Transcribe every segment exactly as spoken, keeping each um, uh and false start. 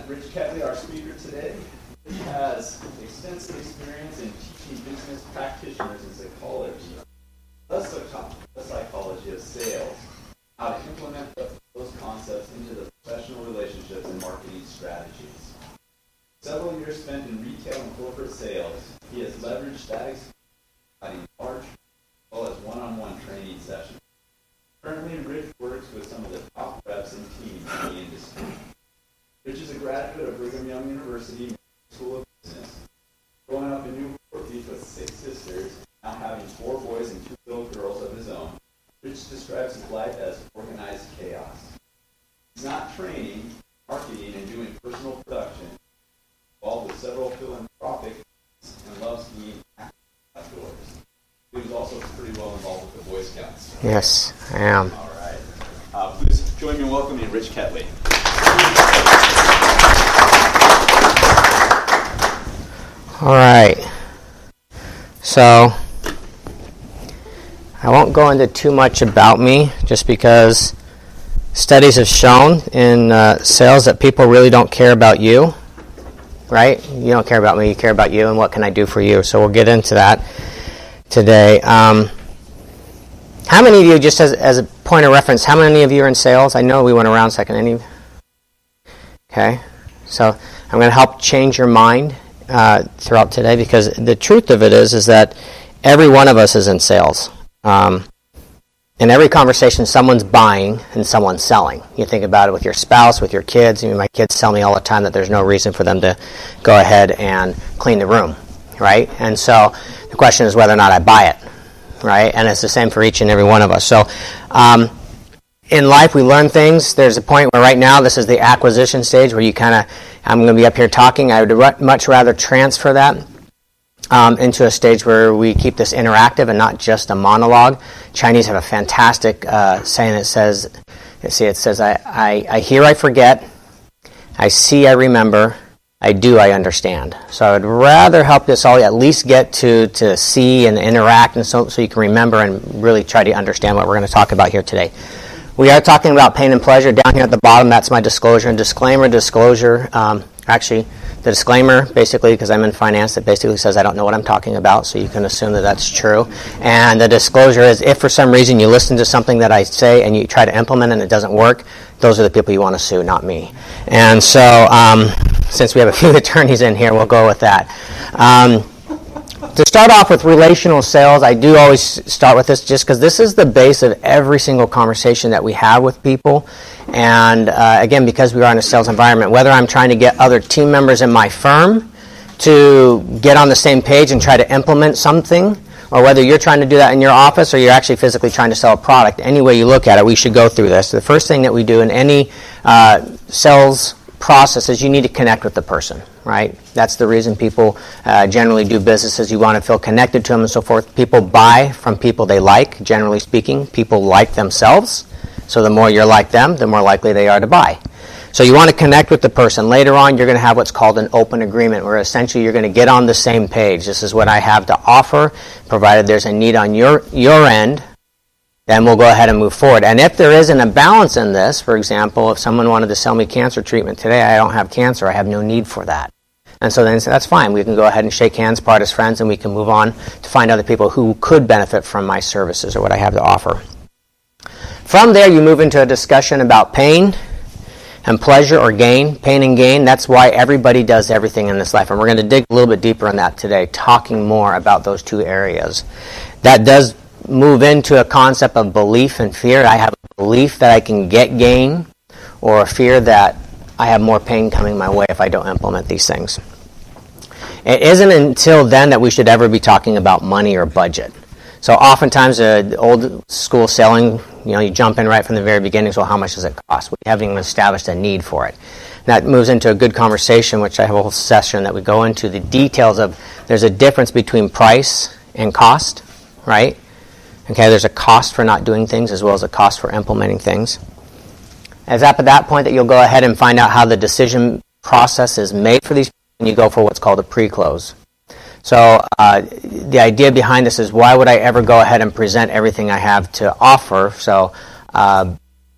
present Rich Ketley, our speaker today. He has extensive experience in teaching business practitioners and psychology, the psychology of sales, how to implement those concepts into the professional relationships and marketing strategies. Several years spent in retail and corporate sales, he has leveraged that experience in large as well as one-on-one training sessions. Currently, Rich works with some of the top reps and teams in the industry. Rich is a graduate of Brigham Young University School of Business. Growing up in Newport Beach with six sisters, now having four boys and two little girls of his own, Rich describes his life as organized chaos. He's not training, marketing, and doing personal production, involved with several philanthropic and loves being active outdoors. He was also pretty well involved with the Boy Scouts. Yes, I am. All right. Uh, please join me in welcoming Rich Ketley. All right. So, I won't go into too much about me, just because studies have shown in uh, sales that people really don't care about you, right? You don't care about me, you care about you, and what can I do for you? So we'll get into that today. Um, how many of you, just as, as a point of reference, how many of you are in sales? I know we went around a second. Any? Okay. So I'm going to help change your mind uh, throughout today, because the truth of it is, is that every one of us is in sales. Um, in every conversation, someone's buying and someone's selling. You think about it with your spouse, with your kids. I mean, my kids tell me all the time that there's no reason for them to go ahead and clean the room, right? And so the question is whether or not I buy it, right? And it's the same for each and every one of us. So um, in life, we learn things. There's a point where right now, this is the acquisition stage where you kind of, I'm going to be up here talking. I would much rather transfer that Um, into a stage where we keep this interactive and not just a monologue. Chinese have a fantastic uh, saying that says, you see, it says, I, I, I hear, I forget, I see, I remember, I do, I understand. So I would rather help this all at least get to, to see and interact, and so, so you can remember and really try to understand what we're going to talk about here today. We are talking about pain and pleasure. Down here at the bottom, that's my disclosure. And disclaimer, disclosure, um, actually, the disclaimer, basically, because I'm in finance, that basically says I don't know what I'm talking about, so you can assume that that's true. And the disclosure is, if for some reason you listen to something that I say and you try to implement it and it doesn't work, those are the people you want to sue, not me. And so, um, since we have a few attorneys in here, we'll go with that. Um, to start off with relational sales, I do always start with this just because this is the base of every single conversation that we have with people. And uh, again, because we are in a sales environment, whether I'm trying to get other team members in my firm to get on the same page and try to implement something, or whether you're trying to do that in your office or you're actually physically trying to sell a product, any way you look at it, we should go through this. The first thing that we do in any uh, sales process is you need to connect with the person, right? That's the reason people uh, generally do businesses. You want to feel connected to them and so forth. People buy from people they like, generally speaking. People like themselves. So the more you're like them, the more likely they are to buy. So you want to connect with the person. Later on, you're going to have what's called an open agreement, where essentially you're going to get on the same page. This is what I have to offer, provided there's a need on your, your end, then we'll go ahead and move forward. And if there is an imbalance in this, for example, if someone wanted to sell me cancer treatment today, I don't have cancer, I have no need for that. And so then that's fine. We can go ahead and shake hands, part as friends, and we can move on to find other people who could benefit from my services or what I have to offer. From there, you move into a discussion about pain and pleasure or gain. Pain and gain, that's why everybody does everything in this life. And we're going to dig a little bit deeper on that today, talking more about those two areas. That does move into a concept of belief and fear. I have a belief that I can get gain, or a fear that I have more pain coming my way if I don't implement these things. It isn't until then that we should ever be talking about money or budget. So oftentimes, uh, old school selling, you know, you jump in right from the very beginning, so how much does it cost? We haven't even established a need for it. That moves into a good conversation, which I have a whole session that we go into, the details of, there's a difference between price and cost, right? Okay, there's a cost for not doing things as well as a cost for implementing things. It's at that point that you'll go ahead and find out how the decision process is made for these people, and you go for what's called a pre-close. So uh, the idea behind this is, why would I ever go ahead and present everything I have to offer? So uh,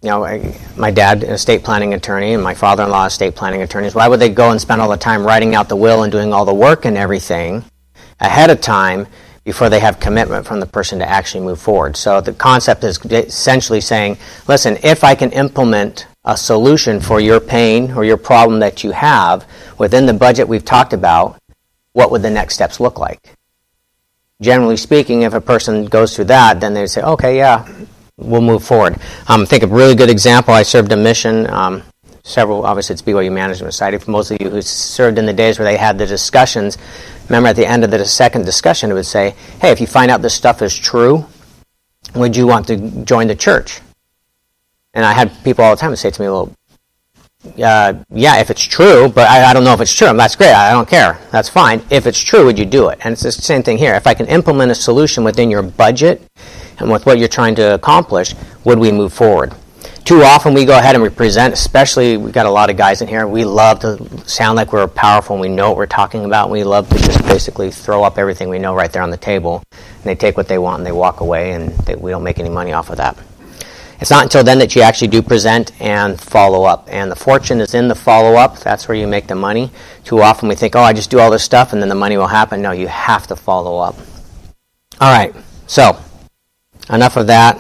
you know, I, my dad, an estate planning attorney, and my father-in-law, estate planning attorneys, why would they go and spend all the time writing out the will and doing all the work and everything ahead of time before they have commitment from the person to actually move forward? So the concept is essentially saying, listen, if I can implement a solution for your pain or your problem that you have within the budget we've talked about, what would the next steps look like? Generally speaking, if a person goes through that, then they say, okay, yeah, we'll move forward. Um, I think a really good example, I served a mission, um, several, obviously it's B Y U Management Society, for most of you who served in the days where they had the discussions, remember at the end of the second discussion it would say, hey, if you find out this stuff is true, would you want to join the church? And I had people all the time who say to me, well, uh, yeah, if it's true, but I, I don't know if it's true. That's great, I don't care. That's fine. If it's true, would you do it? And it's the same thing here. If I can implement a solution within your budget and with what you're trying to accomplish, would we move forward? Too often we go ahead and we present, especially we've got a lot of guys in here, we love to sound like we're powerful and we know what we're talking about, and we love to just basically throw up everything we know right there on the table, and they take what they want and they walk away, and they, we don't make any money off of that. It's not until then that you actually do present and follow up, and the fortune is in the follow-up. That's where you make the money. Too often we think, oh, I just do all this stuff and then the money will happen. No, you have to follow up. All right, so enough of that.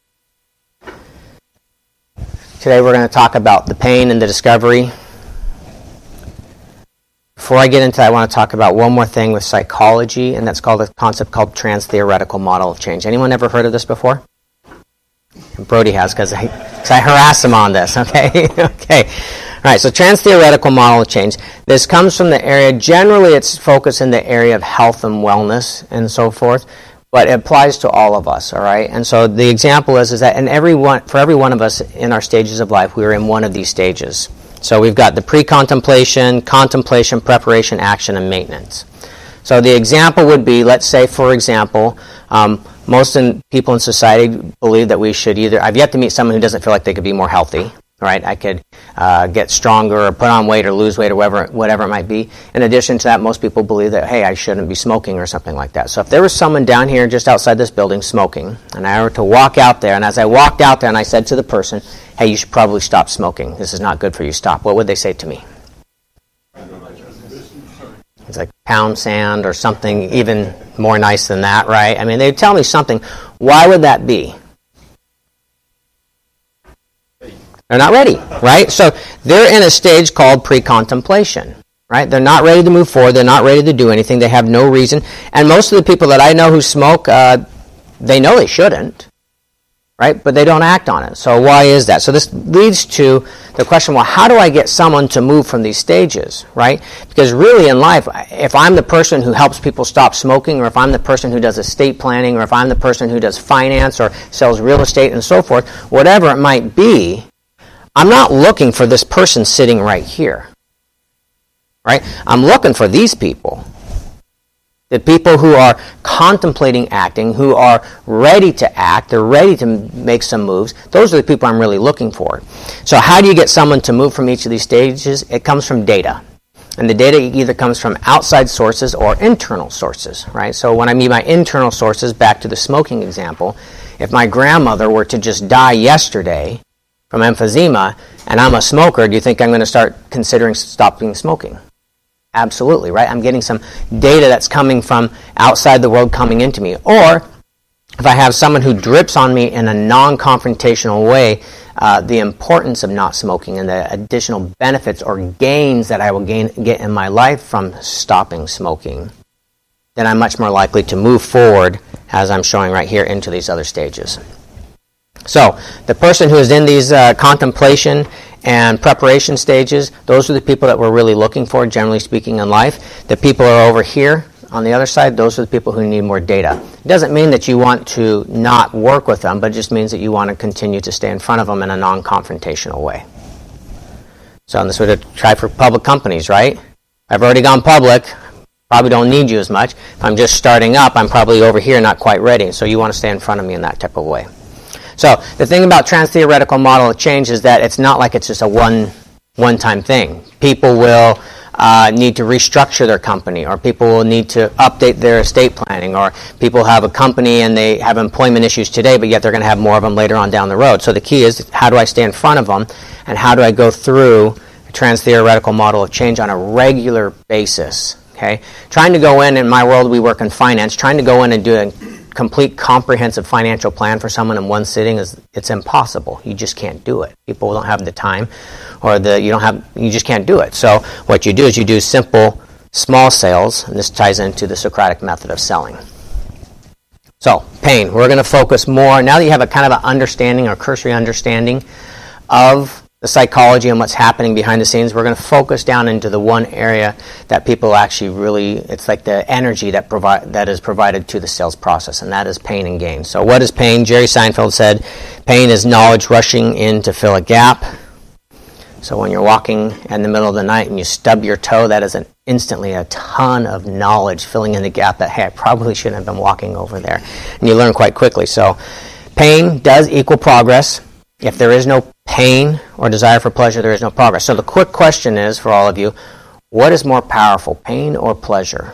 Today we're going to talk about the pain and the discovery. Before I get into that, I want to talk about one more thing with psychology, and that's called a concept called trans-theoretical model of change. Anyone ever heard of this before? Brody has, because I, I harass him on this, okay? Okay. All right, so trans-theoretical model of change. This comes from the area, generally it's focused in the area of health and wellness and so forth, but it applies to all of us, all right? And so the example is, is that in every one, for every one of us in our stages of life, we're in one of these stages. So we've got the pre-contemplation, contemplation, preparation, action, and maintenance. So the example would be, let's say, for example, um, most in, people in society believe that we should either, I've yet to meet someone who doesn't feel like they could be more healthy, right? I could uh, get stronger or put on weight or lose weight or whatever, whatever it might be. In addition to that, most people believe that, hey, I shouldn't be smoking or something like that. So if there was someone down here just outside this building smoking, and I were to walk out there, and as I walked out there and I said to the person, hey, you should probably stop smoking. This is not good for you. Stop. What would they say to me? It's like pound sand or something even more nice than that, right? I mean, they'd tell me something. Why would that be? They're not ready, right? So they're in a stage called pre-contemplation, right? They're not ready to move forward. They're not ready to do anything. They have no reason. And most of the people that I know who smoke, uh, they know they shouldn't, right? But they don't act on it. So why is that? So this leads to the question, well, how do I get someone to move from these stages, right? Because really in life, if I'm the person who helps people stop smoking, or if I'm the person who does estate planning, or if I'm the person who does finance or sells real estate and so forth, whatever it might be, I'm not looking for this person sitting right here, right? I'm looking for these people. The people who are contemplating acting, who are ready to act, they're ready to make some moves. Those are the people I'm really looking for. So how do you get someone to move from each of these stages? It comes from data. And the data either comes from outside sources or internal sources, right? So when I mean by internal sources, back to the smoking example, if my grandmother were to just die yesterday from emphysema and I'm a smoker, do you think I'm going to start considering stopping smoking? Absolutely, right? I'm getting some data that's coming from outside the world coming into me. Or if I have someone who drips on me in a non-confrontational way, uh, the importance of not smoking and the additional benefits or gains that I will gain, get in my life from stopping smoking, then I'm much more likely to move forward, as I'm showing right here, into these other stages. So the person who is in these uh, contemplation and preparation stages, those are the people that we're really looking for, generally speaking, in life. The people who are over here on the other side, those are the people who need more data. It doesn't mean that you want to not work with them, but it just means that you want to continue to stay in front of them in a non-confrontational way. So this would try for public companies, right? I've already gone public, probably don't need you as much. If I'm just starting up, I'm probably over here not quite ready, so you want to stay in front of me in that type of way. So the thing about trans-theoretical model of change is that it's not like it's just a one, one-time thing. People will uh, need to restructure their company, or people will need to update their estate planning, or people have a company and they have employment issues today, but yet they're going to have more of them later on down the road. So the key is, how do I stay in front of them, and how do I go through a trans-theoretical model of change on a regular basis? Okay, trying to go in, in my world, we work in finance, trying to go in and do a complete comprehensive financial plan for someone in one sitting is, it's impossible. You just can't do it. People don't have the time, or the you don't have you just can't do it. So what you do is you do simple, small sales, and this ties into the Socratic method of selling. So pain, we're going to focus more now that you have a kind of an understanding or cursory understanding of the psychology and what's happening behind the scenes. We're going to focus down into the one area that people actually really, it's like the energy that provide that is provided to the sales process, and that is pain and gain. So what is pain? Jerry Seinfeld said, pain is knowledge rushing in to fill a gap. So when you're walking in the middle of the night and you stub your toe, that is an instantly a ton of knowledge filling in the gap that, hey, I probably shouldn't have been walking over there. And you learn quite quickly. So pain does equal progress. If there is no pain or desire for pleasure, there is no progress. So the quick question is, for all of you, what is more powerful, pain or pleasure?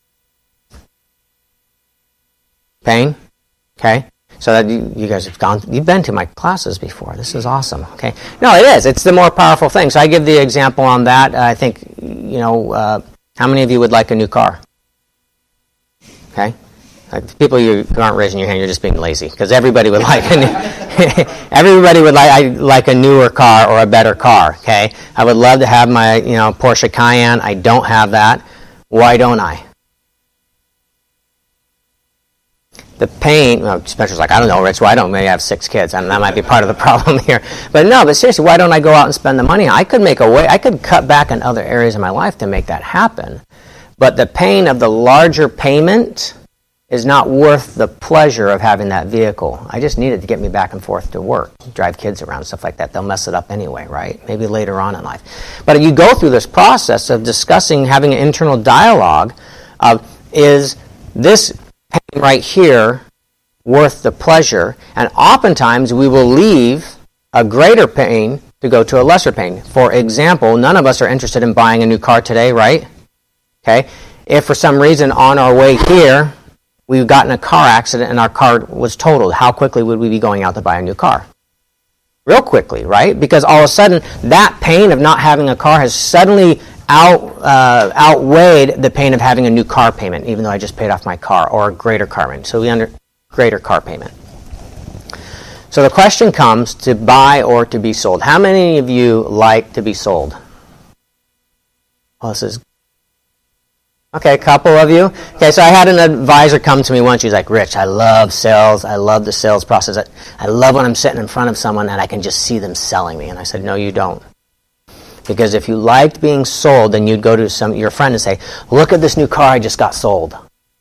Pain? Okay. So that you, you guys have gone, you've been to my classes before. This is awesome. Okay. No, it is. It's the more powerful thing. So I give the example on that. I think, you know, uh, how many of you would like a new car? Okay. Like, people you aren't raising your hand, you're just being lazy, because everybody would like a new, everybody would like I like a newer car or a better car. Okay, I would love to have my you know Porsche Cayenne. I don't have that. Why don't I? The pain. Well, Spencer's like, I don't know, Rich. Why don't maybe I have six kids? And that might be part of the problem here. But no, but seriously, why don't I go out and spend the money? I could make a way. I could cut back in other areas of my life to make that happen. But the pain of the larger payment is not worth the pleasure of having that vehicle. I just need it to get me back and forth to work, drive kids around, stuff like that. They'll mess it up anyway, right? Maybe later on in life. But you go through this process of discussing, having an internal dialogue of, is this pain right here worth the pleasure? And oftentimes we will leave a greater pain to go to a lesser pain. For example, none of us are interested in buying a new car today, right? Okay. If for some reason on our way here, we've gotten a car accident and our car was totaled, how quickly would we be going out to buy a new car? Real quickly, right? Because all of a sudden, that pain of not having a car has suddenly out uh, outweighed the pain of having a new car payment, even though I just paid off my car, or a greater car payment. So we under greater car payment. So the question comes, to buy or to be sold. How many of you like to be sold? Well, this is Okay, a couple of you. Okay, so I had an advisor come to me once. She's like, Rich, I love sales. I love the sales process. I, I love when I'm sitting in front of someone and I can just see them selling me. And I said, no, you don't. Because if you liked being sold, then you'd go to some your friend and say, look at this new car I just got sold.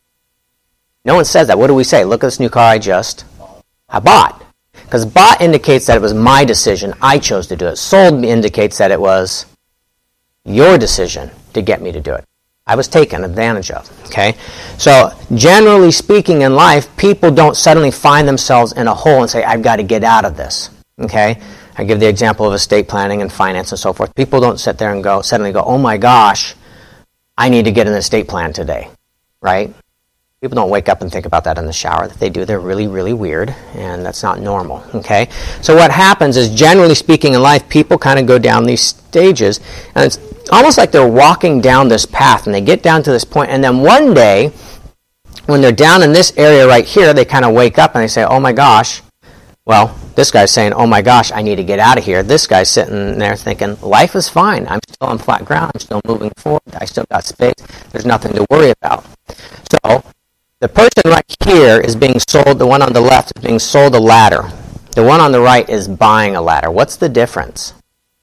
No one says that. What do we say? Look at this new car I just I bought. Because bought indicates that it was my decision. I chose to do it. Sold indicates that it was your decision to get me to do it. I was taken advantage of, okay? So generally speaking in life, people don't suddenly find themselves in a hole and say, I've got to get out of this, okay? I give the example of estate planning and finance and so forth. People don't sit there and go suddenly go, oh my gosh, I need to get an estate plan today, right? People don't wake up and think about that in the shower. If they do, they're really, really weird, and that's not normal, okay? So what happens is, generally speaking in life, people kind of go down these stages, and it's almost like they're walking down this path, and they get down to this point, and then one day, when they're down in this area right here, they kind of wake up and they say, oh my gosh, well, this guy's saying, oh my gosh, I need to get out of here. This guy's sitting there thinking, life is fine. I'm still on flat ground. I'm still moving forward. I still got space. There's nothing to worry about. So the person right here is being sold, the one on the left is being sold a ladder. The one on the right is buying a ladder. What's the difference?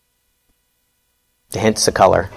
The hint's the color.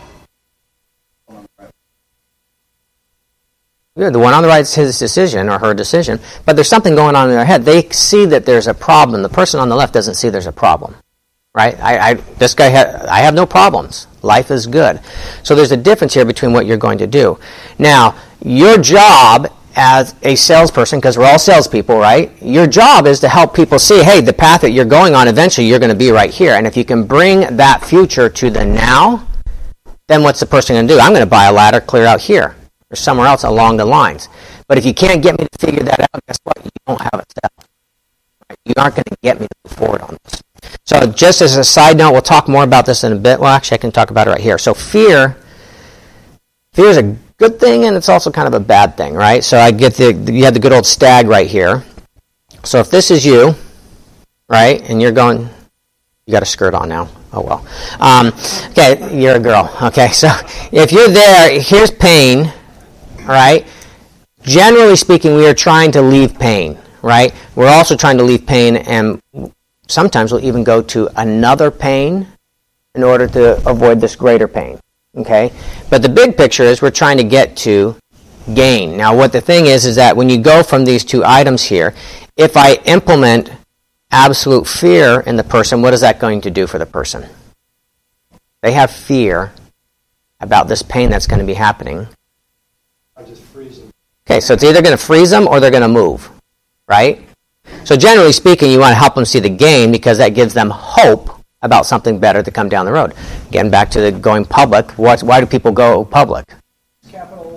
Yeah, the one on the right is his decision or her decision, but there's something going on in their head. They see that there's a problem. The person on the left doesn't see there's a problem, right? I, I this guy, ha- I have no problems. Life is good. So there's a difference here between what you're going to do. Now, your job as a salesperson, because we're all salespeople, right? Your job is to help people see, hey, the path that you're going on, eventually you're going to be right here. And if you can bring that future to the now, then what's the person going to do? I'm going to buy a ladder clear out here or somewhere else along the lines. But if you can't get me to figure that out, guess what? You don't have a sell. Right? You aren't going to get me to move forward on this. So just as a side note, we'll talk more about this in a bit. Well, actually, I can talk about it right here. So fear, fear is a good thing, and it's also kind of a bad thing, right? So I get the, you have the good old stag right here. So if this is you, right, and you're going, you got a skirt on now. Oh, well. Um, okay, you're a girl. Okay, so if you're there, here's pain, all right? Generally speaking, we are trying to leave pain, right? We're also trying to leave pain, and sometimes we'll even go to another pain in order to avoid this greater pain, okay? But the big picture is we're trying to get to gain. Now, what the thing is, is that when you go from these two items here, if I implement absolute fear in the person, what is that going to do for the person? They have fear about this pain that's going to be happening. I just freeze them. Okay, so it's either going to freeze them or they're going to move, right? So generally speaking, you want to help them see the gain because that gives them hope about something better to come down the road. Again, back to the going public. What, why do people go public? Capital.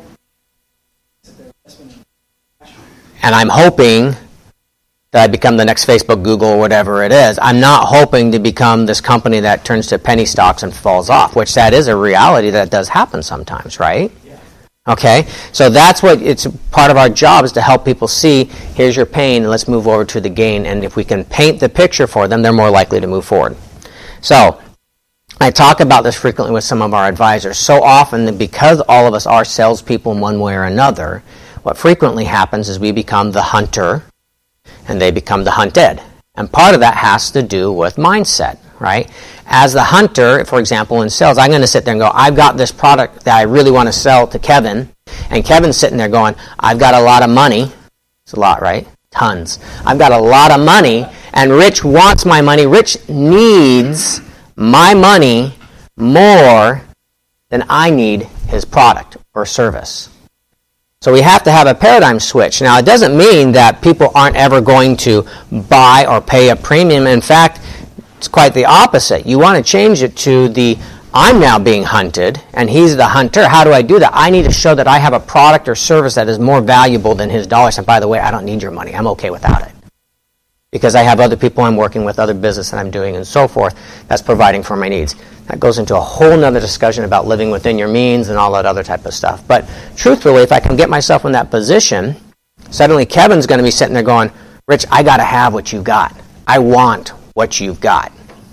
And I'm hoping that I become the next Facebook, Google, or whatever it is. I'm not hoping to become this company that turns to penny stocks and falls off, which that is a reality that does happen sometimes, right? Yeah. Okay, so that's what it's part of our job is to help people see, here's your pain, and let's move over to the gain. And if we can paint the picture for them, they're more likely to move forward. So I talk about this frequently with some of our advisors. So often, that because all of us are salespeople in one way or another, what frequently happens is we become the hunter, and they become the hunted. And part of that has to do with mindset, right? As the hunter, for example, in sales, I'm going to sit there and go, I've got this product that I really want to sell to Kevin. And Kevin's sitting there going, I've got a lot of money. It's a lot, right? Tons. I've got a lot of money, and Rich wants my money. Rich needs my money more than I need his product or service. So we have to have a paradigm switch. Now, it doesn't mean that people aren't ever going to buy or pay a premium. In fact, it's quite the opposite. You want to change it to the, I'm now being hunted, and he's the hunter. How do I do that? I need to show that I have a product or service that is more valuable than his dollars. And by the way, I don't need your money. I'm okay without it. Because I have other people I'm working with, other business that I'm doing, and so forth, that's providing for my needs. That goes into a whole nother discussion about living within your means and all that other type of stuff. But truthfully, if I can get myself in that position, suddenly Kevin's going to be sitting there going, Rich, I got to have what you've got. I want what you've got.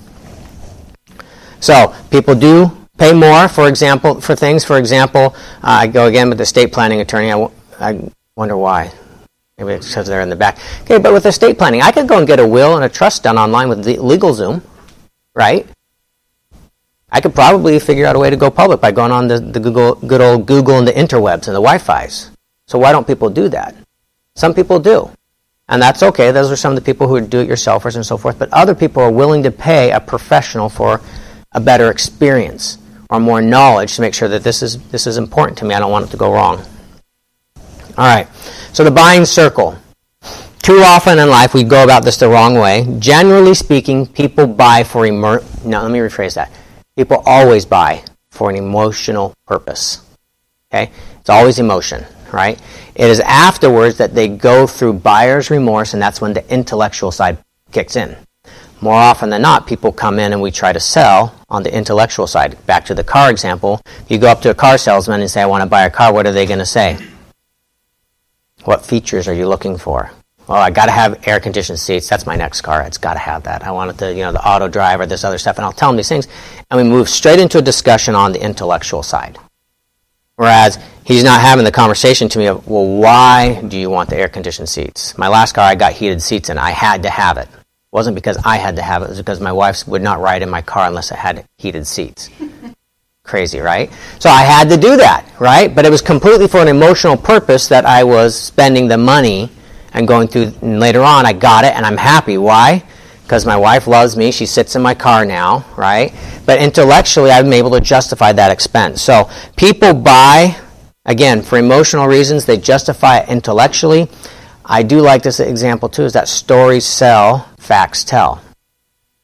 So people do pay more, for example, for things. For example, uh, I go again with the estate planning attorney. I, w- I wonder why. Maybe it's because they're in the back. Okay, but with estate planning, I could go and get a will and a trust done online with LegalZoom, right? I could probably figure out a way to go public by going on the, the Google, good old Google and the interwebs and the Wi-Fi's. So why don't people do that? Some people do. And that's okay. Those are some of the people who are do-it-yourselfers and so forth. But other people are willing to pay a professional for a better experience or more knowledge to make sure that this is this is important to me. I don't want it to go wrong. All right. So the buying circle. Too often in life, we go about this the wrong way. Generally speaking, people buy for emer- No, let me rephrase that. People always buy for an emotional purpose. Okay? It's always emotion, right? It is afterwards that they go through buyer's remorse, and that's when the intellectual side kicks in. More often than not, people come in and we try to sell on the intellectual side. Back to the car example. If you go up to a car salesman and say, I want to buy a car, what are they going to say? What features are you looking for? Oh, I got to have air-conditioned seats. That's my next car. It's got to have that. I want it to, you know, the auto drive or this other stuff. And I'll tell them these things. And we move straight into a discussion on the intellectual side. Whereas he's not having the conversation to me of, well, why do you want the air-conditioned seats? My last car, I got heated seats in. I had to have it. It wasn't because I had to have it. It was because my wife would not ride in my car unless it had heated seats. Crazy, right? So I had to do that, right? But it was completely for an emotional purpose that I was spending the money and going through, and later on, I got it, and I'm happy. Why? Because my wife loves me. She sits in my car now, right? But intellectually, I'm able to justify that expense. So people buy, again, for emotional reasons. They justify it intellectually. I do like this example, too, is that stories sell, facts tell.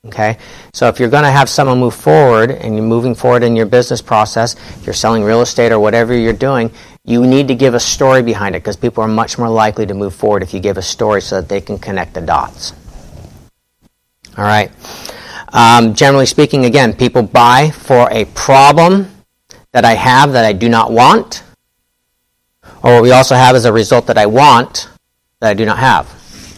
Okay? So if you're going to have someone move forward and you're moving forward in your business process, you're selling real estate or whatever you're doing, you need to give a story behind it because people are much more likely to move forward if you give a story so that they can connect the dots. All right. Um, generally speaking, again, people buy for a problem that I have that I do not want, or what we also have is a result that I want that I do not have.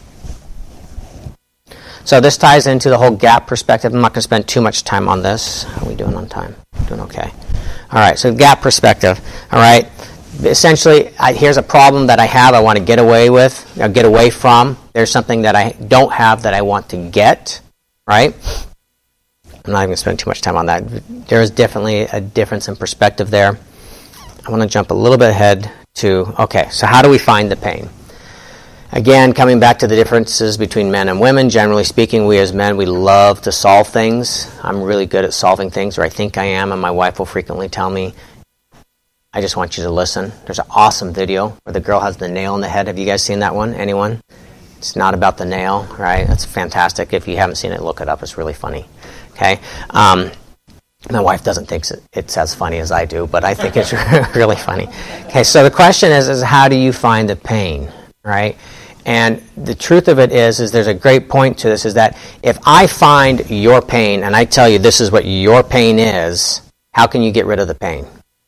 So this ties into the whole gap perspective. I'm not going to spend too much time on this. How are we doing on time? Doing okay. All right, so gap perspective. All right. Essentially, I, here's a problem that I have I want to get away with, or get away from. There's something that I don't have that I want to get, right? I'm not even going to spend too much time on that. There is definitely a difference in perspective there. I want to jump a little bit ahead to, okay, so how do we find the pain? Again, coming back to the differences between men and women, generally speaking, we as men, we love to solve things. I'm really good at solving things, or I think I am, and my wife will frequently tell me, I just want you to listen. There's an awesome video where the girl has the nail in the head. Have you guys seen that one? Anyone? It's not about the nail, right? That's fantastic. If you haven't seen it, look it up. It's really funny. Okay? Um, my wife doesn't think it's as funny as I do, but I think it's really funny. Okay, so the question is, is how do you find the pain, right? And the truth of it is, is there's a great point to this, is that if I find your pain and I tell you this is what your pain is, how can you get rid of the pain?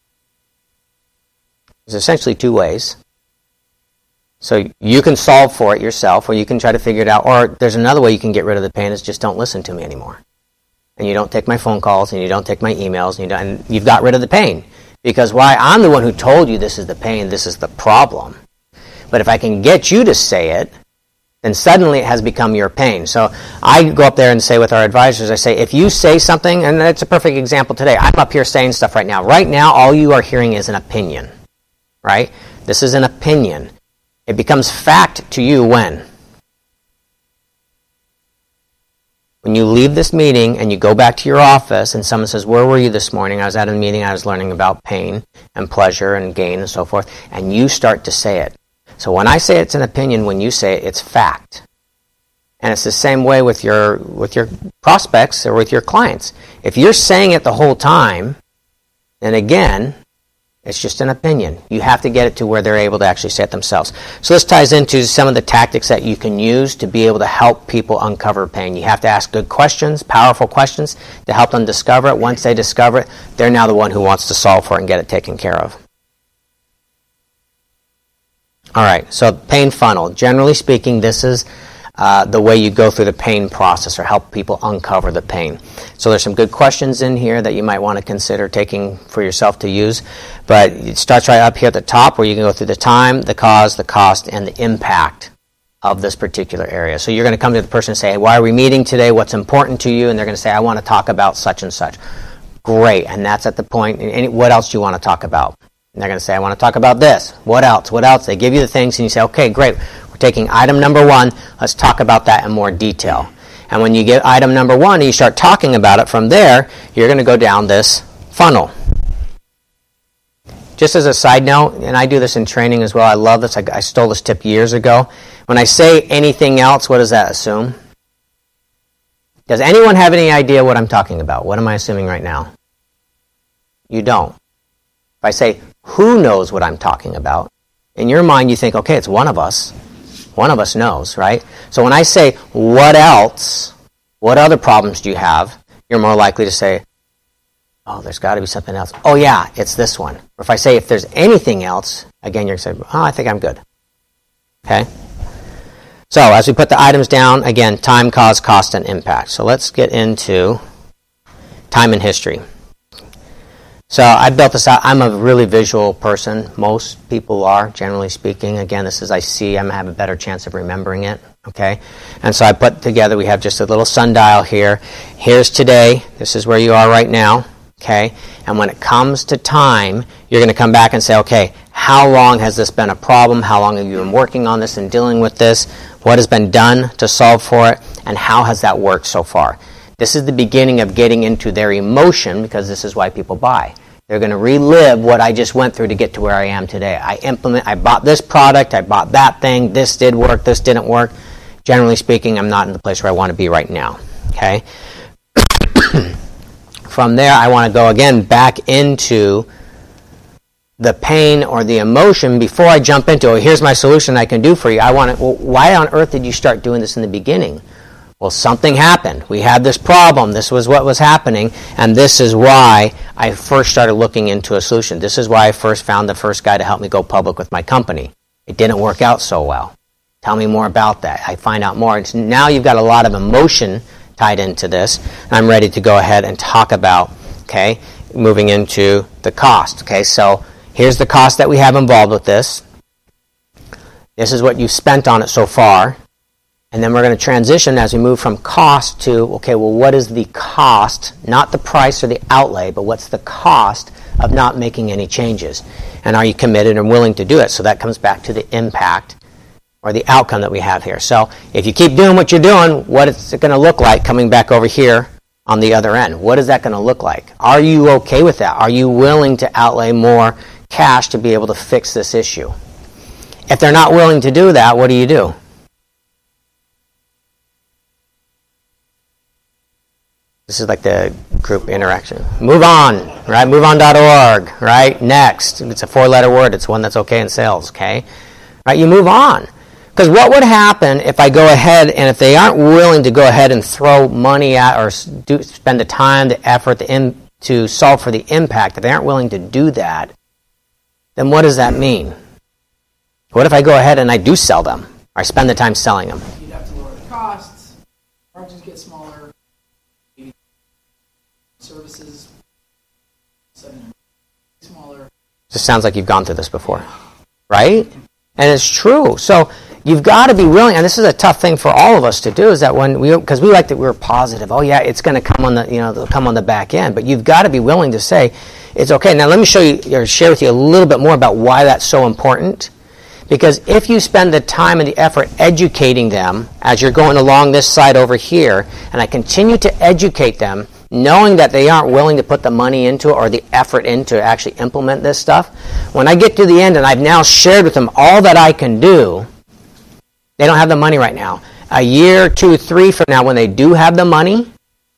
There's essentially two ways. So you can solve for it yourself, or you can try to figure it out, or there's another way you can get rid of the pain, is just don't listen to me anymore. And you don't take my phone calls, and you don't take my emails, and, you don't, and you've got rid of the pain. Because why? I'm the one who told you this is the pain, this is the problem. But if I can get you to say it, then suddenly it has become your pain. So I go up there and say with our advisors, I say, if you say something, and it's a perfect example today. I'm up here saying stuff right now. Right now, all you are hearing is an opinion. Right? This is an opinion. It becomes fact to you when? When you leave this meeting and you go back to your office and someone says, where were you this morning? I was at a meeting, I was learning about pain and pleasure and gain and so forth, and you start to say it. So when I say it's an opinion, when you say it, it's fact. And it's the same way with your with your prospects or with your clients. If you're saying it the whole time, then again, it's just an opinion. You have to get it to where they're able to actually say it themselves. So this ties into some of the tactics that you can use to be able to help people uncover pain. You have to ask good questions, powerful questions, to help them discover it. Once they discover it, they're now the one who wants to solve for it and get it taken care of. All right, so pain funnel. Generally speaking, this is uh, the way you go through the pain process, or help people uncover the pain. So there's some good questions in here that you might want to consider taking for yourself to use. But it starts right up here at the top, where you can go through the time, the cause, the cost, and the impact of this particular area. So you're going to come to the person and say, hey, why are we meeting today? What's important to you? And they're going to say, I want to talk about such and such. Great, and that's at the point. And what else do you want to talk about? And they're going to say, I want to talk about this. What else? What else? They give you the things, and you say, okay, great. We're taking item number one. Let's talk about that in more detail. And when you get item number one and you start talking about it from there, you're going to go down this funnel. Just as a side note, and I do this in training as well, I love this. I, I stole this tip years ago. When I say anything else, what does that assume? Does anyone have any idea what I'm talking about? What am I assuming right now? You don't. If I say, who knows what I'm talking about? In your mind, you think, okay, it's one of us. One of us knows, right? So when I say, what else? What other problems do you have? You're more likely to say, oh, there's got to be something else. Oh, yeah, it's this one. Or if I say, if there's anything else, again, you're going to say, oh, I think I'm good. Okay? So as we put the items down, again, time, cause, cost, and impact. So let's get into time and history. So I built this out. I'm a really visual person. Most people are, generally speaking. Again, this is I see. I'm going to have a better chance of remembering it. Okay? And so I put together, we have just a little sundial here. Here's today. This is where you are right now. Okay? And when it comes to time, you're going to come back and say, okay, how long has this been a problem? How long have you been working on this and dealing with this? What has been done to solve for it? And how has that worked so far? This is the beginning of getting into their emotion, because this is why people buy. They're going to relive what I just went through to get to where I am today. I implement, I bought this product, I bought that thing, this did work, this didn't work. Generally speaking, I'm not in the place where I want to be right now. Okay? From there, I want to go again back into the pain or the emotion before I jump into, oh, here's my solution I can do for you. I want to, well, why on earth did you start doing this in the beginning? Well, something happened. We had this problem. This was what was happening, and this is why I first started looking into a solution. This is why I first found the first guy to help me go public with my company. It didn't work out so well. Tell me more about that. I find out more. And now you've got a lot of emotion tied into this. I'm ready to go ahead and talk about, okay, moving into the cost. Okay, so here's the cost that we have involved with this. This is what you've spent on it so far. And then we're going to transition as we move from cost to, okay, well, what is the cost, not the price or the outlay, but what's the cost of not making any changes? And are you committed and willing to do it? So that comes back to the impact or the outcome that we have here. So if you keep doing what you're doing, what is it going to look like coming back over here on the other end? What is that going to look like? Are you okay with that? Are you willing to outlay more cash to be able to fix this issue? If they're not willing to do that, what do you do? This is like the group interaction. Move on, right? move on dot org, right? Next. It's a four-letter word. It's one that's okay in sales, okay? Right? You move on. Because what would happen if I go ahead and if they aren't willing to go ahead and throw money at or do, spend the time, the effort the in, to solve for the impact, if they aren't willing to do that, then what does that mean? What if I go ahead and I do sell them, or I spend the time selling them? You'd have to lower the costs, margins get smaller, services smaller. Just sounds like you've gone through this before, right? And it's true. So you've got to be willing, and this is a tough thing for all of us to do, is that when we, because we like that we're positive. Oh yeah, it's going to come on the, you know, come on the back end. But you've got to be willing to say, it's okay. Now let me show you, or share with you a little bit more about why that's so important. Because if you spend the time and the effort educating them as you're going along this side over here, and I continue to educate them, knowing that they aren't willing to put the money into it or the effort into actually implement this stuff, when I get to the end and I've now shared with them all that I can do, they don't have the money right now. A year, two, three from now, when they do have the money,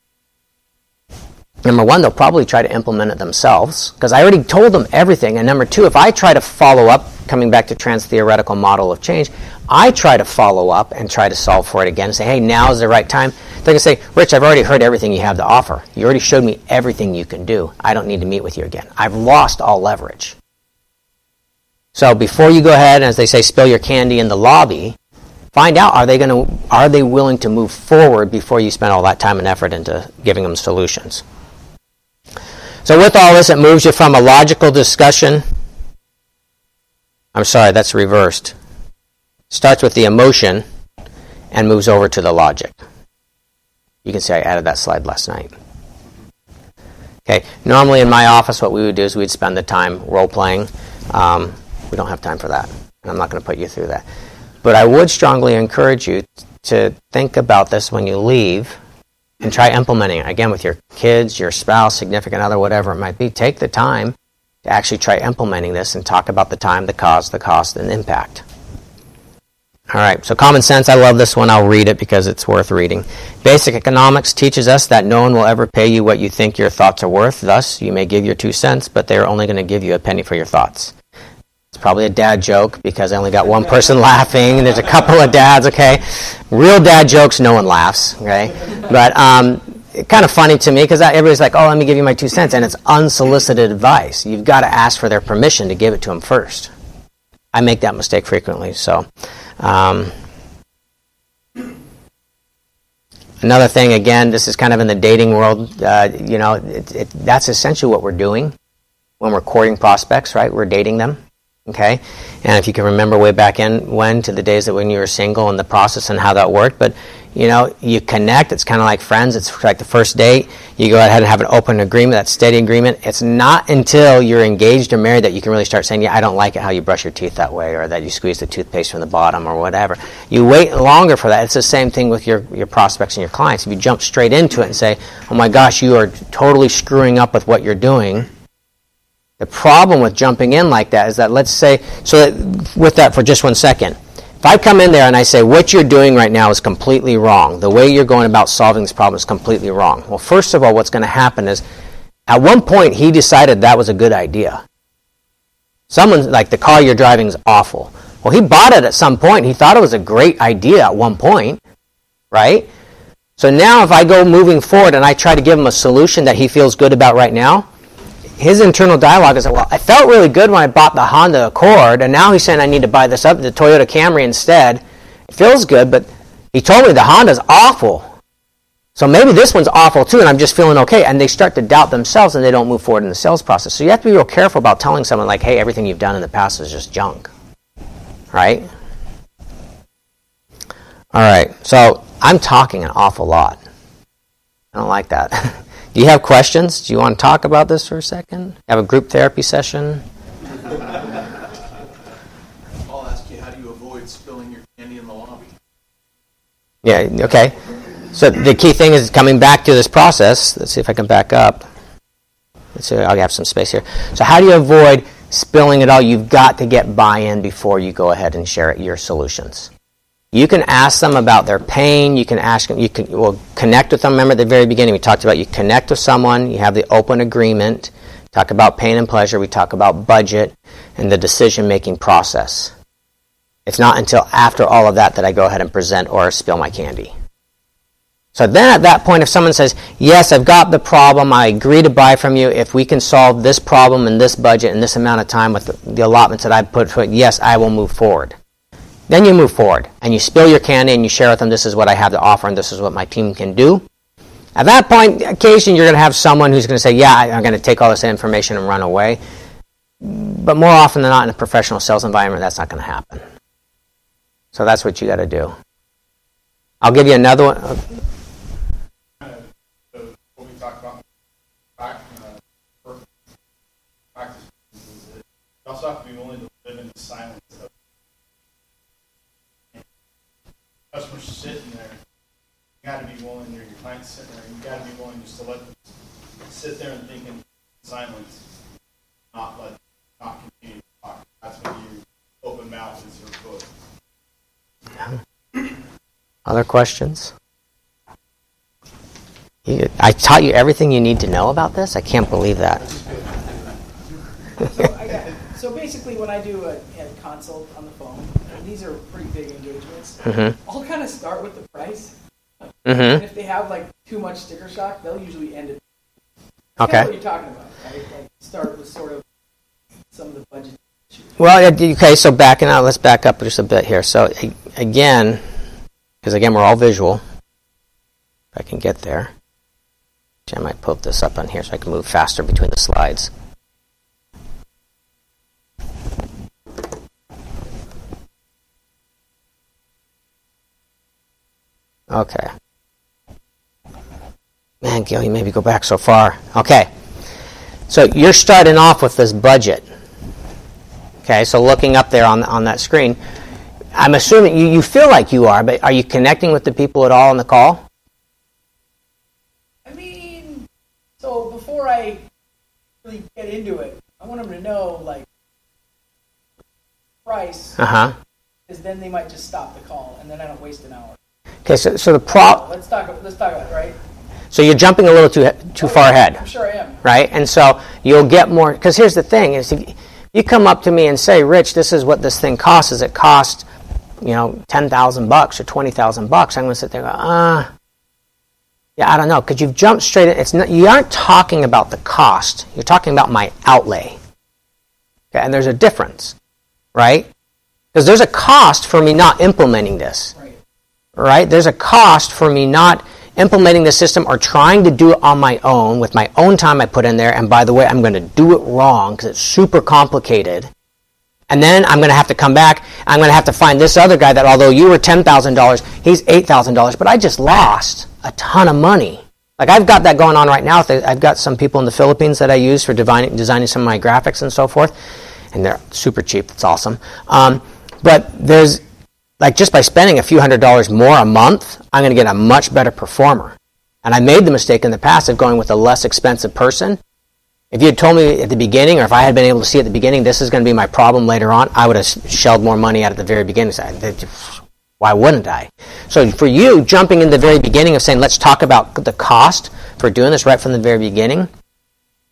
number one, they'll probably try to implement it themselves, because I already told them everything. And number two, if I try to follow up, coming back to trans-theoretical model of change, I try to follow up and try to solve for it again and say, hey, now is the right time. They're going to say, Rich, I've already heard everything you have to offer. You already showed me everything you can do. I don't need to meet with you again. I've lost all leverage. So before you go ahead and, as they say, spill your candy in the lobby, find out, are they going to, are they willing to move forward before you spend all that time and effort into giving them solutions? So with all this, it moves you from a logical discussion. I'm sorry, that's reversed. Starts with the emotion and moves over to the logic. You can see I added that slide last night. Okay, normally in my office what we would do is we'd spend the time role-playing. Um, we don't have time for that, and I'm not going to put you through that. But I would strongly encourage you to think about this when you leave and try implementing it. Again, with your kids, your spouse, significant other, whatever it might be. Take the time to actually try implementing this and talk about the time, the cause, the cost, and the impact. All right, so common sense, I love this one. I'll read it because it's worth reading. Basic economics teaches us that no one will ever pay you what you think your thoughts are worth. Thus, you may give your two cents, but they're only going to give you a penny for your thoughts. It's probably a dad joke because I only got one person laughing, and there's a couple of dads, okay? Real dad jokes, no one laughs, okay? But um, kind of funny to me because everybody's like, oh, let me give you my two cents, and it's unsolicited advice. You've got to ask for their permission to give it to them first. I make that mistake frequently, so... Um, another thing, again, this is kind of in the dating world, uh, you know, it, it, that's essentially what we're doing when we're courting prospects, right? We're dating them, okay? And if you can remember way back in when, to the days that when you were single and the process and how that worked, but, you know, you connect, it's kind of like friends, it's like the first date, you go ahead and have an open agreement, that steady agreement. It's not until you're engaged or married that you can really start saying, yeah, I don't like it how you brush your teeth that way, or that you squeeze the toothpaste from the bottom, or whatever. You wait longer for that. It's the same thing with your, your prospects and your clients. If you jump straight into it and say, oh my gosh, you are totally screwing up with what you're doing. The problem with jumping in like that is that, let's say, so that, with that for just one second, if I come in there and I say, what you're doing right now is completely wrong, the way you're going about solving this problem is completely wrong. Well, first of all, what's going to happen is At one point, he decided that was a good idea. Someone, like, the car you're driving is awful. Well, he bought it at some point. He thought it was a great idea at one point, right? So now if I go moving forward and I try to give him a solution that he feels good about right now, his internal dialogue is, well, I felt really good when I bought the Honda Accord, and now he's saying I need to buy this up, the Toyota Camry instead. It feels good, but he told me the Honda's awful. So maybe this one's awful too, and I'm just feeling okay. And they start to doubt themselves, and they don't move forward in the sales process. So you have to be real careful about telling someone, like, hey, everything you've done in the past is just junk. Right? All right. So I'm talking an awful lot. I don't like that. Do you have questions? Do you want to talk about this for a second? Have a group therapy session? I'll ask you, how do you avoid spilling your candy in the lobby? Yeah, okay. So the key thing is coming back to this process. Let's see if I can back up. Let's see, I'll have some space here. So how do you avoid spilling it all? You've got to get buy-in before you go ahead and share your solutions. You can ask them about their pain. You can ask them. You can well connect with them. Remember at the very beginning we talked about you connect with someone. You have the open agreement. Talk about pain and pleasure. We talk about budget and the decision-making process. It's not until after all of that that I go ahead and present or spill my candy. So then at that point, if someone says, yes, I've got the problem, I agree to buy from you, if we can solve this problem in this budget in this amount of time with the, the allotments that I've put for it, yes, I will move forward. Then you move forward, and you spill your candy, and you share with them, this is what I have to offer, and this is what my team can do. At that point, occasionally you're going to have someone who's going to say, yeah, I'm going to take all this information and run away. But more often than not in a professional sales environment, that's not going to happen. So that's what you got to do. I'll give you another one. What we talked about back uh, practice is that you also have to be willing to live in the silence of customers sitting there. You got to be willing, or your clients sitting there, you got to be willing just to let them sit there and think in silence, not let, not continue to talk. That's when you open mouth is your book. Yeah. Other questions? You, I taught you everything you need to know about this? I can't believe that. So, I got, so basically when I do a, a consult on the phone, and these are pretty big engagements, Mm-hmm. I'll kind of start with the price. Mm-hmm. And if they have like too much sticker shock, they'll usually end it. That's Okay. what you're talking about, right? Like start with sort of some of the budget issues. Well, okay, so backing out, let's back up just a bit here. So again, because again, we're all visual. If I can get there. I might put this up on here so I can move faster between the slides. Okay. Man, Gil, you maybe go back so far. Okay. So you're starting off with this budget. Okay, so looking up there on on that screen, I'm assuming you, you feel like you are, but are you connecting with the people at all on the call? I mean, so before I really get into it, I want them to know, like, price, Uh-huh. because then they might just stop the call, and then I don't waste an hour. Okay, so so the pro Let's talk. Let's talk about it, right? so you're jumping a little too too far ahead. I'm sure I am. Right? And so you'll get more, because here's the thing, is if you come up to me and say, Rich, this is what this thing costs, is it cost, you know, ten thousand bucks or twenty thousand bucks, I'm going to sit there and go, ah, uh, yeah, I don't know, because you've jumped straight in. It's not, you aren't talking about the cost, you're talking about my outlay. Okay, and there's a difference, right? Because there's a cost for me not implementing this. Right. Right? There's a cost for me not implementing the system or trying to do it on my own with my own time I put in there. And by the way, I'm going to do it wrong because it's super complicated. And then I'm going to have to come back. I'm going to have to find this other guy that although you were ten thousand dollars, he's eight thousand dollars. But I just lost a ton of money. Like I've got that going on right now. I've got some people in the Philippines that I use for designing, designing some of my graphics and so forth. And they're super cheap. It's awesome. Um, but there's Like just by spending a few hundred dollars more a month, I'm going to get a much better performer. And I made the mistake in the past of going with a less expensive person. If you had told me at the beginning, or if I had been able to see at the beginning, this is going to be my problem later on, I would have shelled more money out at the very beginning. Why wouldn't I? So for you, jumping in the very beginning of saying, let's talk about the cost for doing this right from the very beginning,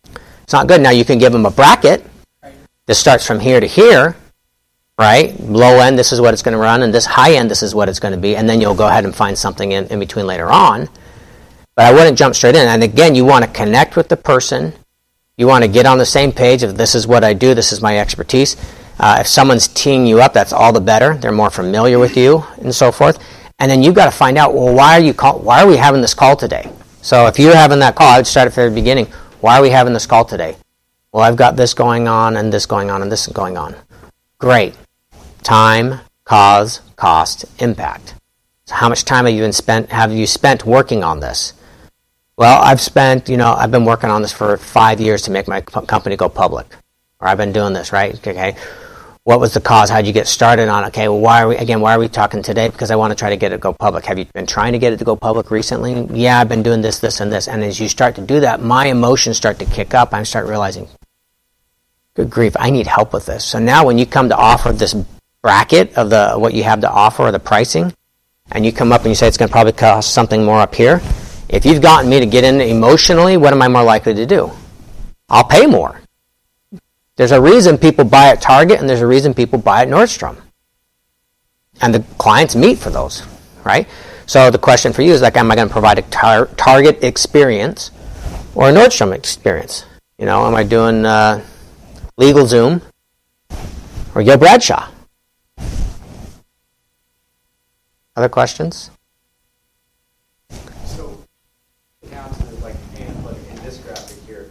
It's not good. Now you can give them a bracket that starts from here to here, right? Low end, this is what it's going to run, and this high end, this is what it's going to be, and then you'll go ahead and find something in, in between later on. But I wouldn't jump straight in. And again, you want to connect with the person. You want to get on the same page of this is what I do, this is my expertise. Uh, if someone's teeing you up, that's all the better. They're more familiar with you and so forth. And then you've got to find out, well, why are you call- why are we having this call today? So if you're having that call, I would start at the very beginning. Why are we having this call today? Well, I've got this going on and this going on and this going on. Great. Time, cause, cost, impact. So how much time have you been spent have you spent working on this? Well, I've spent, you know, I've been working on this for five years to make my company go public. Or I've been doing this, right? Okay. What was the cause? How did you get started on it? Okay, well, why are we, again, why are we talking today? Because I want to try to get it to go public. Have you been trying to get it to go public recently? Yeah, I've been doing this, this, and this. And as you start to do that, my emotions start to kick up. I start realizing, good grief, I need help with this. So now when you come to offer this bracket of the what you have to offer or the pricing, and you come up and you say it's going to probably cost something more up here, if you've gotten me to get in emotionally, what am I more likely to do? I'll pay more. There's a reason people buy at Target, and there's a reason people buy at Nordstrom. And the clients meet for those, right? So the question for you is, like, am I going to provide a tar- Target experience or a Nordstrom experience? You know, am I doing uh, LegalZoom or Yo Bradshaw? Other questions? So, down to like like in this graphic here,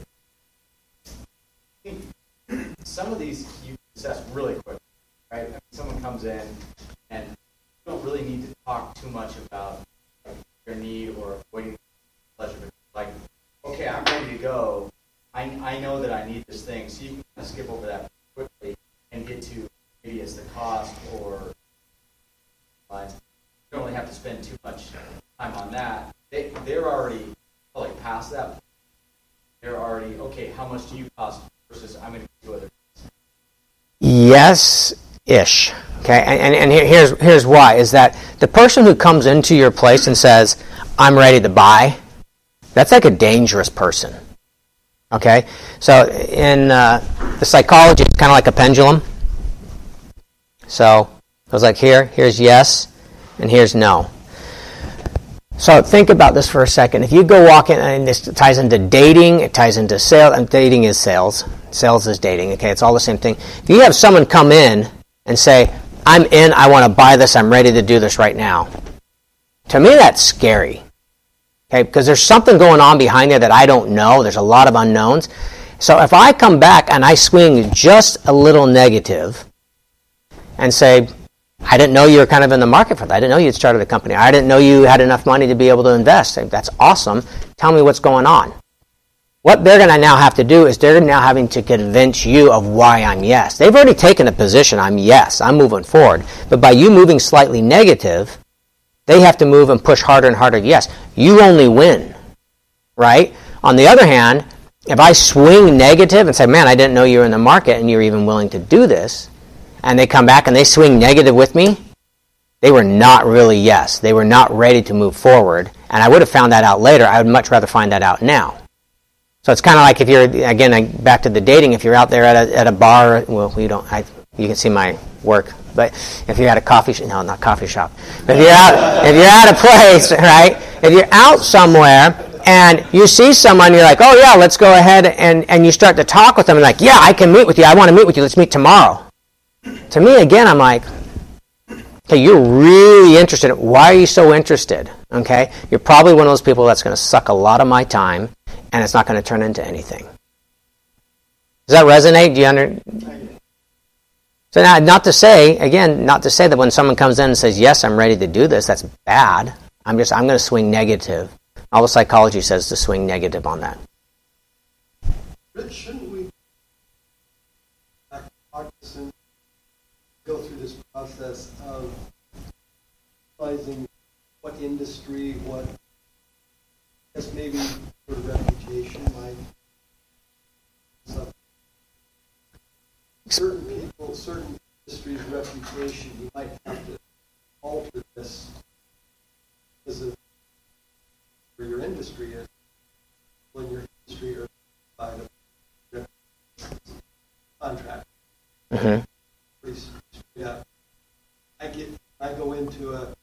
I think some of these you assess really quick, right? I mean, someone comes in and you don't really need to talk too much about like, your need or avoiding pleasure. Like, okay, I'm ready to go. I I know that I need this thing, so you can kind of skip over that quickly and get to maybe it's the cost or lines. You don't really have to spend too much time on that. They, they're already probably past that. They're already, okay, how much do you cost versus I'm going to do other things? Yes-ish. Okay, and, and, and here, here's, here's why, is that the person who comes into your place and says, I'm ready to buy, that's like a dangerous person. Okay, so in uh, the psychology, it's kind of like a pendulum. So it goes like here, here's yes, and here's no. So think about this for a second. If you go walk in, and this ties into dating, it ties into sales, and dating is sales. Sales is dating, okay? It's all the same thing. If you have someone come in and say, I'm in, I want to buy this, I'm ready to do this right now. To me, that's scary, okay? Because there's something going on behind there that I don't know. There's a lot of unknowns. So if I come back and I swing just a little negative and say, I didn't know you were kind of in the market for that. I didn't know you'd started a company. I didn't know you had enough money to be able to invest. That's awesome. Tell me what's going on. What they're going to now have to do is they're now having to convince you of why I'm yes. They've already taken a position, I'm yes, I'm moving forward. But by you moving slightly negative, they have to move and push harder and harder yes. You only win, right? On the other hand, if I swing negative and say, man, I didn't know you were in the market and you're even willing to do this, and they come back and they swing negative with me, they were not really yes. They were not ready to move forward. And I would have found that out later. I would much rather find that out now. So it's kind of like if you're, again, back to the dating, if you're out there at a, at a bar, well, we don't, I, you can see my work, but if you're at a coffee shop, no, not coffee shop. But if you're out, if you're at a place, right, if you're out somewhere and you see someone, you're like, oh yeah, let's go ahead, and, and you start to talk with them and like, yeah, I can meet with you. I want to meet with you. Let's meet tomorrow. To me, again, I'm like, okay, you're really interested. Why are you so interested? Okay, you're probably one of those people that's going to suck a lot of my time, and it's not going to turn into anything. Does that resonate? Do you under? So now, not to say, again, not to say that when someone comes in and says, yes, I'm ready to do this, that's bad. I'm just, I'm going to swing negative. All the psychology says to swing negative on that. Rich, shouldn't we cognizant go through this process of realizing what industry, what, I guess maybe sort of reputation might, so certain people, certain industries' reputation, you might have to alter this because of where your industry is, when your industry or side of contract. Mm-hmm. Pretty straight up. I get, I go into a,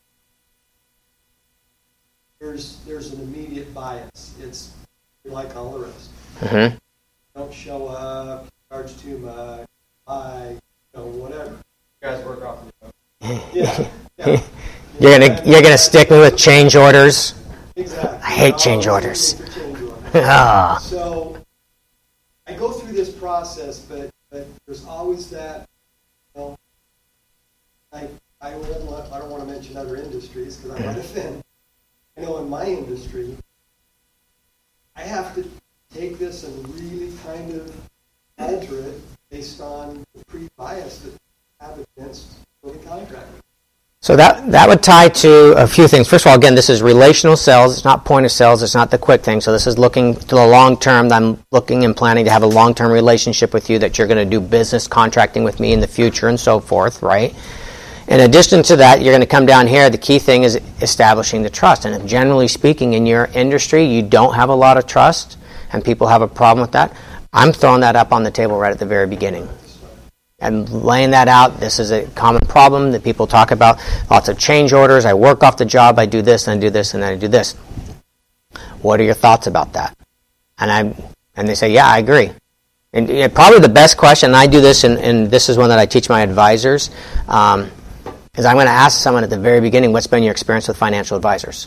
there's, there's an immediate bias. It's like all the rest. Mm-hmm. Don't show up, charge too much, buy, you know, whatever. You guys work off the Yeah, yeah. You're gonna you're gonna stick me with change orders. Exactly. I hate change I'll orders. always change orders. Ah. So I go through this process, but, but there's always that, you know, I, I, won't, want- I don't want to mention other industries because I might offend. I know in my industry, I have to take this and really kind of alter it based on the pre-bias that I have against the contractor. So that that would tie to a few things. First of all, again, this is relational sales. It's not point of sales. It's not the quick thing. So this is looking to the long term. I'm looking and planning to have a long-term relationship with you, that you're going to do business contracting with me in the future and so forth, right? In addition to that, you're going to come down here. The key thing is establishing the trust. And if generally speaking in your industry you don't have a lot of trust and people have a problem with that, I'm throwing that up on the table right at the very beginning. And laying that out, this is a common problem that people talk about. Lots of change orders. I work off the job. I do this, and I do this, and then I do this. What are your thoughts about that? And I and they say, yeah, I agree. And yeah, probably the best question, and I do this, and, and this is one that I teach my advisors, um, is I'm going to ask someone at the very beginning, what's been your experience with financial advisors?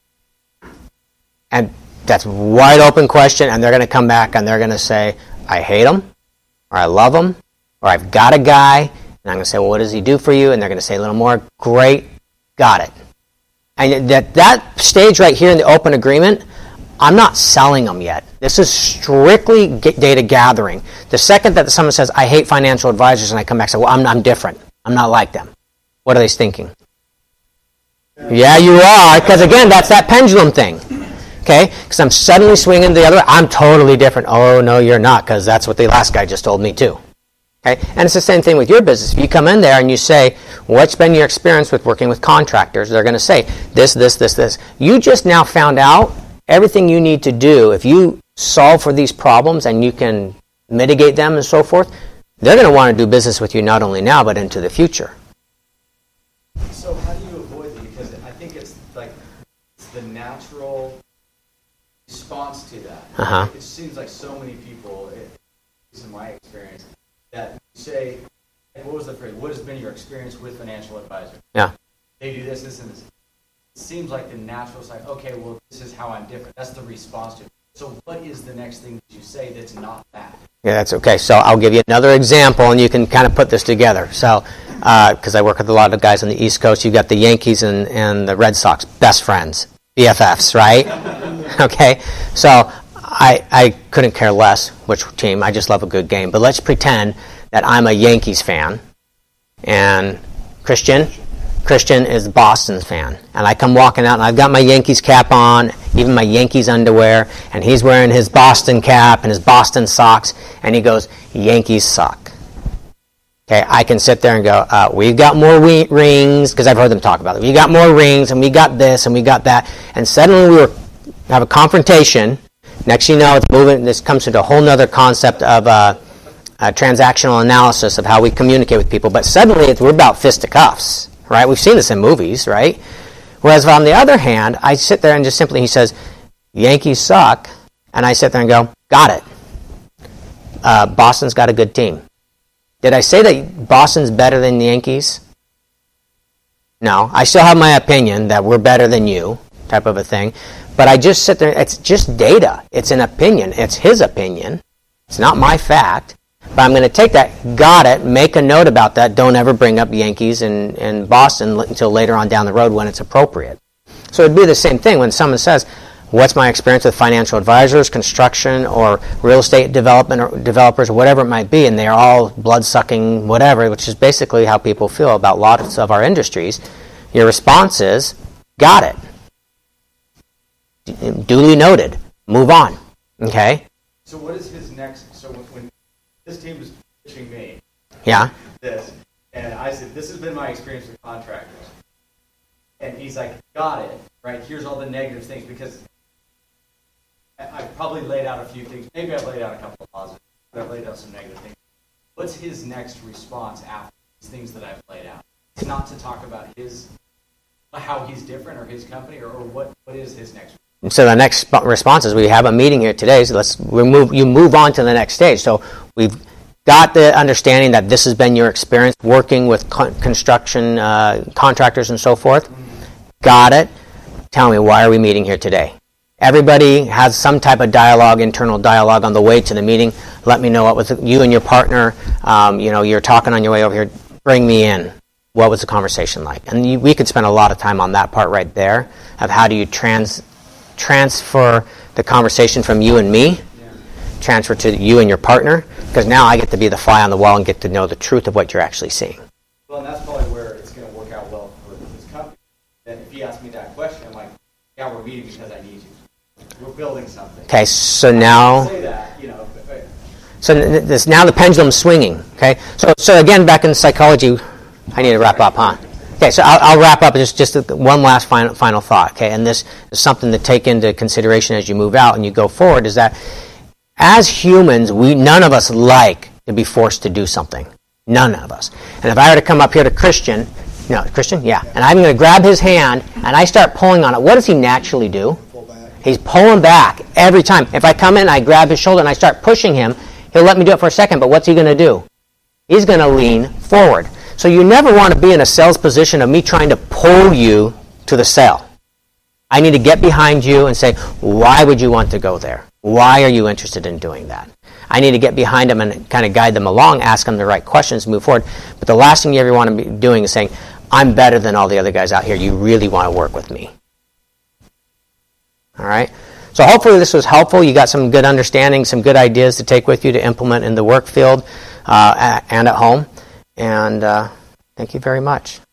And that's a wide open question, and they're going to come back and they're going to say, I hate them, or I love them, or I've got a guy, and I'm going to say, well, what does he do for you? And they're going to say a little more, great, got it. And that that stage right here in the open agreement, I'm not selling them yet. This is strictly data gathering. The second that someone says, I hate financial advisors, and I come back and say, well, I'm, I'm different. I'm not like them. What are they thinking? Yeah, yeah you are, because again, that's that pendulum thing. Okay? Because I'm suddenly swinging the other way. I'm totally different. Oh, no, you're not, because that's what the last guy just told me too. Okay? And it's the same thing with your business. If you come in there and you say, what's been your experience with working with contractors? They're going to say, this, this, this, this. You just now found out everything you need to do. If you solve for these problems and you can mitigate them and so forth, they're going to want to do business with you not only now, but into the future. So how do you avoid it? Because I think it's like it's the natural response to that. Uh-huh. It seems like so many people, at least in my experience, that say, what was the phrase? What has been your experience with financial advisors? Yeah. They do this, this, and this. It seems like the natural side, okay, well, this is how I'm different. That's the response to it. So what is the next thing that you say that's not that? Yeah, that's okay. So I'll give you another example, and you can kind of put this together. So, because uh, I work with a lot of guys on the East Coast, you've got the Yankees and, and the Red Sox, best friends, B F Fs, right? Okay. So I I couldn't care less which team. I just love a good game. But let's pretend that I'm a Yankees fan, and Christian, Christian is Boston's fan. And I come walking out, and I've got my Yankees cap on, even my Yankees underwear, and he's wearing his Boston cap and his Boston socks, and he goes, Yankees suck. Okay, I can sit there and go, uh, we've got more we- rings, because I've heard them talk about it. We got more rings, and we got this, and we got that. And suddenly we were, have a confrontation. Next thing you know, it's moving. This comes into a whole other concept of uh, uh, transactional analysis of how we communicate with people. But suddenly it's, we're about fisticuffs, right? We've seen this in movies, right? Whereas on the other hand, I sit there and just simply, he says, Yankees suck. And I sit there and go, got it. Uh, Boston's got a good team. Did I say that Boston's better than the Yankees? No. I still have my opinion that we're better than you, type of a thing. But I just sit there, it's just data. It's an opinion. It's his opinion. It's not my fact. But I'm going to take that, got it, make a note about that. Don't ever bring up Yankees and, and Boston until later on down the road when it's appropriate. So it'd be the same thing when someone says, what's my experience with financial advisors, construction, or real estate development or developers, or whatever it might be, and they're all blood-sucking whatever, which is basically how people feel about lots of our industries. Your response is, got it. Duly noted. Move on. Okay? So what is his next, so when, when this team was pitching me Yeah. this, and I said, this has been my experience with contractors. And he's like, got it, right? Here's all the negative things, because I- I've probably laid out a few things. Maybe I've laid out a couple of positives, but I've laid out some negative things. what's his next response after these things that I've laid out? It's not to talk about his, how he's different or his company, or, or what, what is his next response? So the next sp- response is we have a meeting here today, so let's we move, you move on to the next stage. So we've got the understanding that this has been your experience working with con- construction uh, contractors and so forth. Mm-hmm. Got it. Tell me, why are we meeting here today? Everybody has some type of dialogue, internal dialogue on the way to the meeting. Let me know what was you and your partner, um, you know, you're talking on your way over here. Bring me in. What was the conversation like? And you, we could spend a lot of time on that part right there of how do you trans transfer the conversation from you and me, yeah. transfer to you and your partner, because now I get to be the fly on the wall and get to know the truth of what you're actually seeing. Well, and that's probably where it's going to work out well for this company. Then if he asks me that question, I'm like, yeah, we're meeting because I need you. We're building something. Okay, so now, say that, you know. But, so this now the pendulum's swinging. Okay, so so again, back in psychology, I need to wrap up, huh? Okay, so I'll, I'll wrap up just just one last final final thought. Okay, and this is something to take into consideration as you move out and you go forward. Is that as humans, we none of us like to be forced to do something. None of us. And if I were to come up here to Christian, no, Christian, yeah, and I'm going to grab his hand and I start pulling on it, what does he naturally do? He's pulling back every time. If I come in, I grab his shoulder and I start pushing him, he'll let me do it for a second, but what's he going to do? He's going to lean forward. So you never want to be in a sales position of me trying to pull you to the sale. I need to get behind you and say, why would you want to go there? Why are you interested in doing that? I need to get behind them and kind of guide them along, ask them the right questions, move forward. But the last thing you ever want to be doing is saying, I'm better than all the other guys out here. You really want to work with me. All right? So hopefully this was helpful. You got some good understanding, some good ideas to take with you to implement in the work field uh, and at home. And uh, thank you very much.